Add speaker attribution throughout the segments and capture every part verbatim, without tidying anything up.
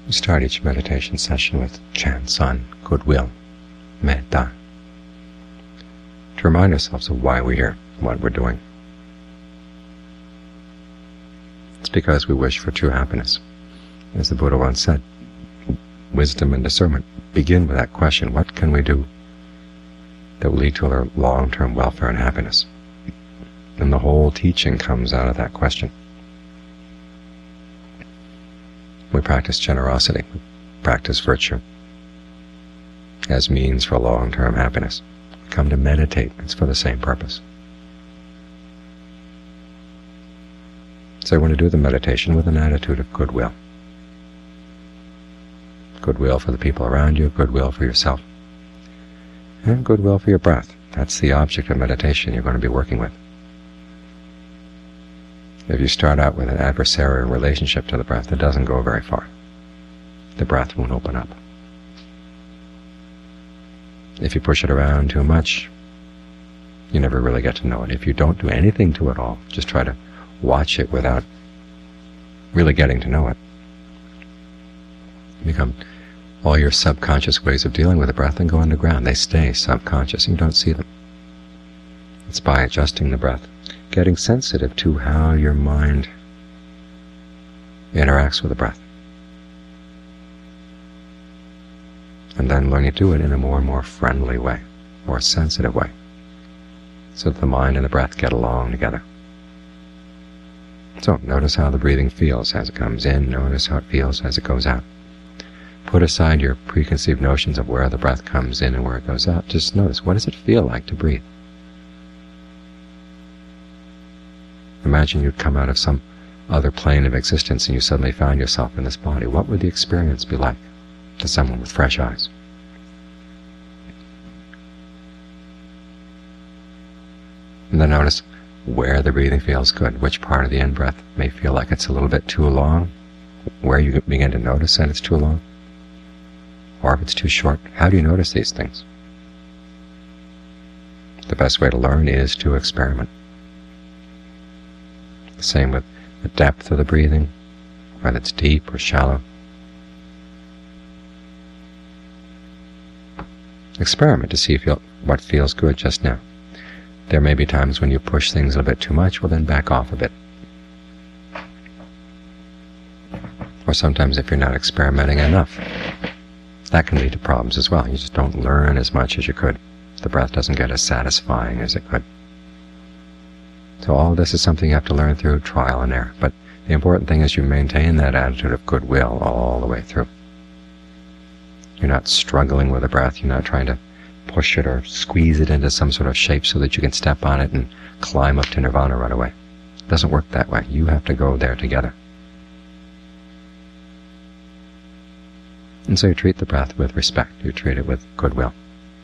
Speaker 1: We start each meditation session with chants on goodwill, metta, to remind ourselves of why we're here, what we're doing. It's because we wish for true happiness. As the Buddha once said, wisdom and discernment begin with that question, what can we do that will lead to our long-term welfare and happiness? And the whole teaching comes out of that question. We practice generosity, we practice virtue as means for long-term happiness. We come to meditate, it's for the same purpose. So we want to do the meditation with an attitude of goodwill. Goodwill for the people around you, goodwill for yourself, and goodwill for your breath. That's the object of meditation you're going to be working with. If you start out with an adversarial relationship to the breath, it doesn't go very far. The breath won't open up. If you push it around too much, you never really get to know it. If you don't do anything to it all, just try to watch it without really getting to know it, you become all your subconscious ways of dealing with the breath and go underground. They stay subconscious and you don't see them. It's by adjusting the breath, getting sensitive to how your mind interacts with the breath, and then learning to do it in a more and more friendly way, more sensitive way, so that the mind and the breath get along together. So notice how the breathing feels as it comes in, notice how it feels as it goes out. Put aside your preconceived notions of where the breath comes in and where it goes out. Just notice, what does it feel like to breathe? Imagine you'd come out of some other plane of existence and you suddenly found yourself in this body. What would the experience be like to someone with fresh eyes? And then notice where the breathing feels good, which part of the in-breath may feel like it's a little bit too long, where you begin to notice that it's too long, or if it's too short. How do you notice these things? The best way to learn is to experiment. The same with the depth of the breathing, whether it's deep or shallow. Experiment to see if you'll, what feels good just now. There may be times when you push things a little bit too much, well then back off a bit. Or sometimes if you're not experimenting enough, that can lead to problems as well. You just don't learn as much as you could. The breath doesn't get as satisfying as it could. So all this is something you have to learn through trial and error. But the important thing is you maintain that attitude of goodwill all the way through. You're not struggling with the breath. You're not trying to push it or squeeze it into some sort of shape so that you can step on it and climb up to nirvana right away. It doesn't work that way. You have to go there together. And so you treat the breath with respect. You treat it with goodwill.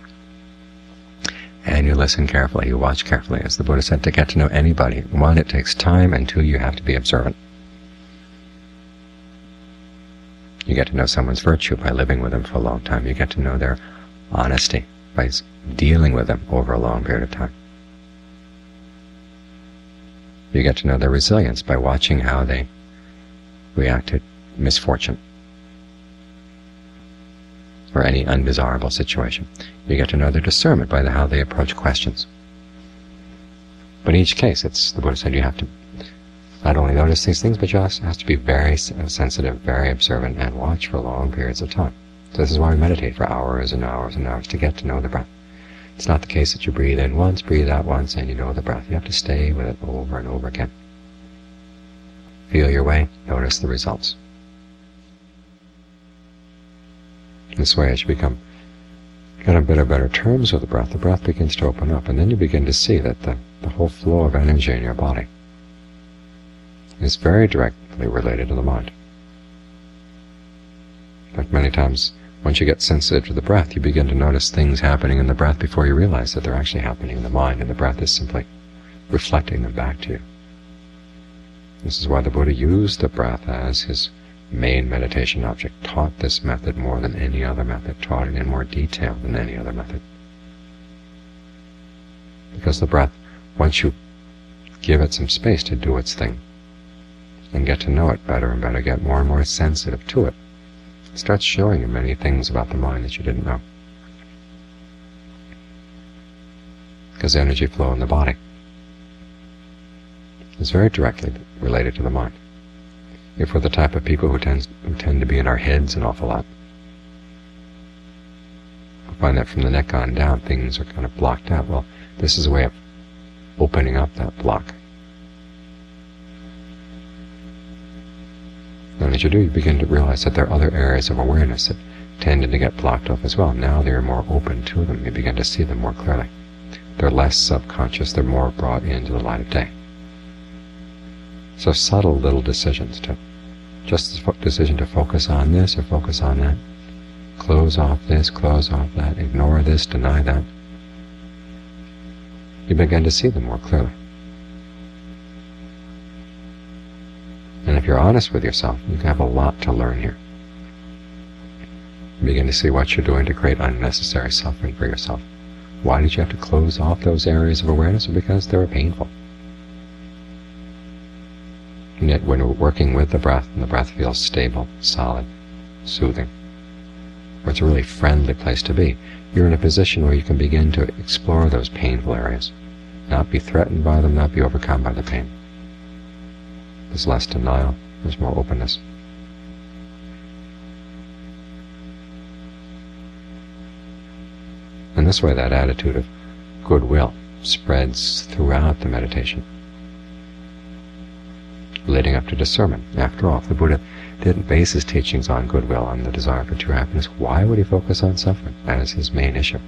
Speaker 1: And you listen carefully, you watch carefully. As the Buddha said, to get to know anybody, one, it takes time, and two, you have to be observant. You get to know someone's virtue by living with them for a long time. You get to know their honesty by dealing with them over a long period of time. You get to know their resilience by watching how they react to misfortune or any undesirable situation. You get to know their discernment by the, how they approach questions. But in each case, it's, the Buddha said, you have to not only notice these things, but you also have to be very sensitive, very observant, and watch for long periods of time. So this is why we meditate for hours and hours and hours, to get to know the breath. It's not the case that you breathe in once, breathe out once, and you know the breath. You have to stay with it over and over again. Feel your way, notice the results. This way, as you become get on better, better terms with the breath, the breath begins to open up, and then you begin to see that the, the whole flow of energy in your body is very directly related to the mind. In fact, many times, once you get sensitive to the breath, you begin to notice things happening in the breath before you realize that they're actually happening in the mind, and the breath is simply reflecting them back to you. This is why the Buddha used the breath as his main meditation object, taught this method more than any other method, taught it in more detail than any other method. Because the breath, once you give it some space to do its thing, and get to know it better and better, get more and more sensitive to it, It starts showing you many things about the mind that you didn't know. Because energy flow in the body is very directly related to the mind. If we're the type of people who, tends, who tend to be in our heads an awful lot, we find that from the neck on down things are kind of blocked out. Well, this is a way of opening up that block. And as you do, you begin to realize that there are other areas of awareness that tended to get blocked off as well. Now they're more open to them. You begin to see them more clearly. They're less subconscious. They're more brought into the light of day. So subtle little decisions to just the decision to focus on this or focus on that. Close off this, close off that, ignore this, deny that. You begin to see them more clearly. And if you're honest with yourself, you have a lot to learn here. You begin to see what you're doing to create unnecessary suffering for yourself. Why did you have to close off those areas of awareness? Because they were painful. And yet when we're working with the breath, and the breath feels stable, solid, soothing, where it's a really friendly place to be, you're in a position where you can begin to explore those painful areas, not be threatened by them, not be overcome by the pain. There's less denial, there's more openness. And this way that attitude of goodwill spreads throughout the meditation, leading up to discernment. After all, if the Buddha didn't base his teachings on goodwill, on the desire for true happiness, why would he focus on suffering as his main issue?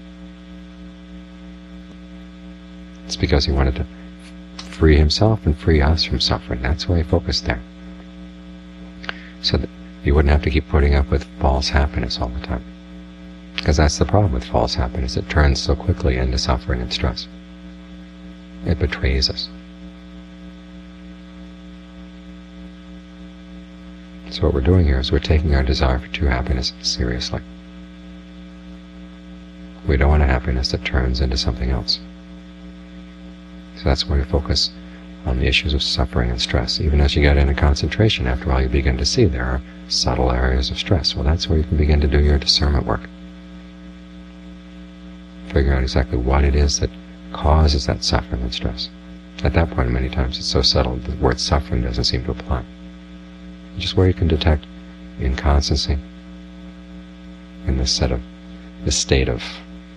Speaker 1: It's because he wanted to free himself and free us from suffering. That's why he focused there. So that he wouldn't have to keep putting up with false happiness all the time. Because that's the problem with false happiness. It turns so quickly into suffering and stress. It betrays us. So what we're doing here is we're taking our desire for true happiness seriously. We don't want a happiness that turns into something else. So that's why we focus on the issues of suffering and stress. Even as you get into concentration, after all, you begin to see there are subtle areas of stress. Well, that's where you can begin to do your discernment work. Figure out exactly what it is that causes that suffering and stress. At that point, many times it's so subtle that the word suffering doesn't seem to apply. Just where you can detect inconstancy in this set of this state of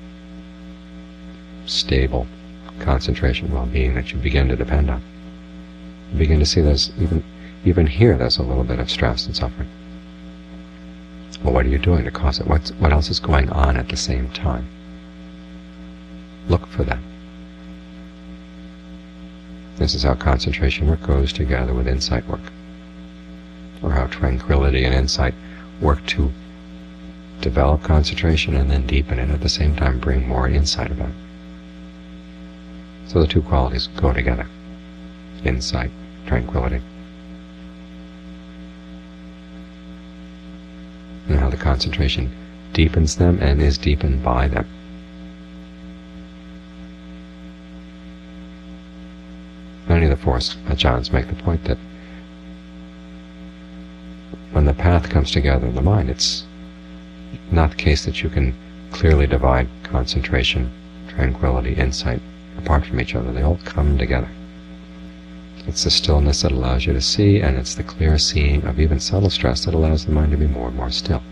Speaker 1: stable concentration, well-being that you begin to depend on. You begin to see there's even even here there's a little bit of stress and suffering. Well, what are you doing to cause it? What's, what else is going on at the same time? Look for that. This is how concentration work goes together with insight work, or how tranquility and insight work to develop concentration and then deepen it at the same time, bring more insight about it. So the two qualities go together. Insight, tranquility. And how the concentration deepens them and is deepened by them. Many of the Four Ajahns make the point that when the path comes together in the mind, it's not the case that you can clearly divide concentration, tranquility, insight apart from each other. They all come together. It's the stillness that allows you to see, and it's the clear seeing of even subtle stress that allows the mind to be more and more still.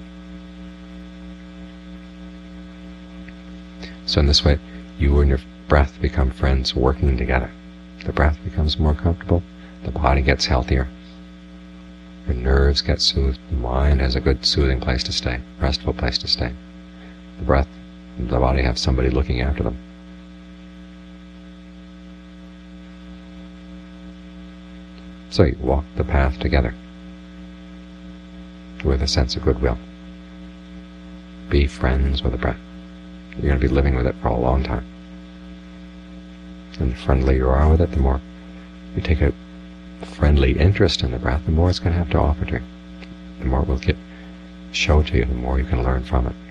Speaker 1: So in this way, you and your breath become friends working together. The breath becomes more comfortable, the body gets healthier, your nerves get soothed, the mind has a good soothing place to stay, restful place to stay. The breath and the body have somebody looking after them. So you walk the path together with a sense of goodwill. Be friends with the breath. You're going to be living with it for a long time. And the friendlier you are with it, the more you take a friendly interest in the breath, the more it's going to have to offer to you. The more it will get show to you, the more you can learn from it.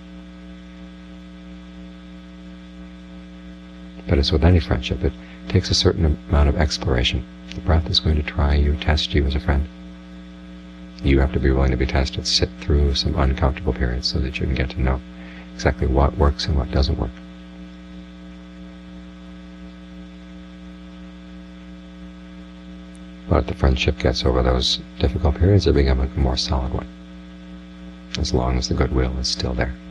Speaker 1: But as with any friendship, it takes a certain amount of exploration. The breath is going to try you, test you as a friend. you have to be willing to be tested, sit through some uncomfortable periods so that you can get to know exactly what works and what doesn't work. But if the friendship gets over those difficult periods, it becomes a more solid one, as long as the goodwill is still there.